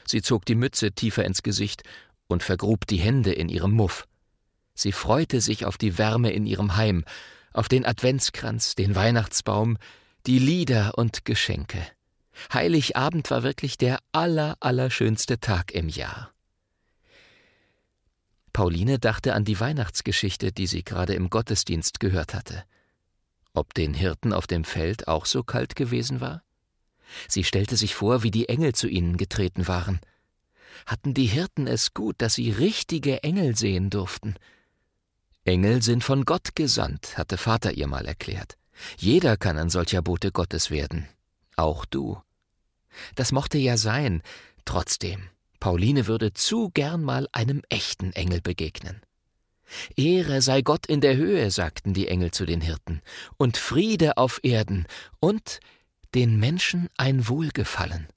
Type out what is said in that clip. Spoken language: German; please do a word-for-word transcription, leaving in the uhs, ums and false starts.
Sie zog die Mütze tiefer ins Gesicht und vergrub die Hände in ihrem Muff. Sie freute sich auf die Wärme in ihrem Heim, auf den Adventskranz, den Weihnachtsbaum, die Lieder und Geschenke. Heiligabend war wirklich der aller, allerschönste Tag im Jahr. Pauline dachte an die Weihnachtsgeschichte, die sie gerade im Gottesdienst gehört hatte. Ob den Hirten auf dem Feld auch so kalt gewesen war? Sie stellte sich vor, wie die Engel zu ihnen getreten waren. Hatten die Hirten es gut, dass sie richtige Engel sehen durften? Engel sind von Gott gesandt, hatte Vater ihr mal erklärt. Jeder kann ein solcher Bote Gottes werden, auch du. Das mochte ja sein, trotzdem, Pauline würde zu gern mal einem echten Engel begegnen. Ehre sei Gott in der Höhe, sagten die Engel zu den Hirten, und Friede auf Erden und den Menschen ein Wohlgefallen.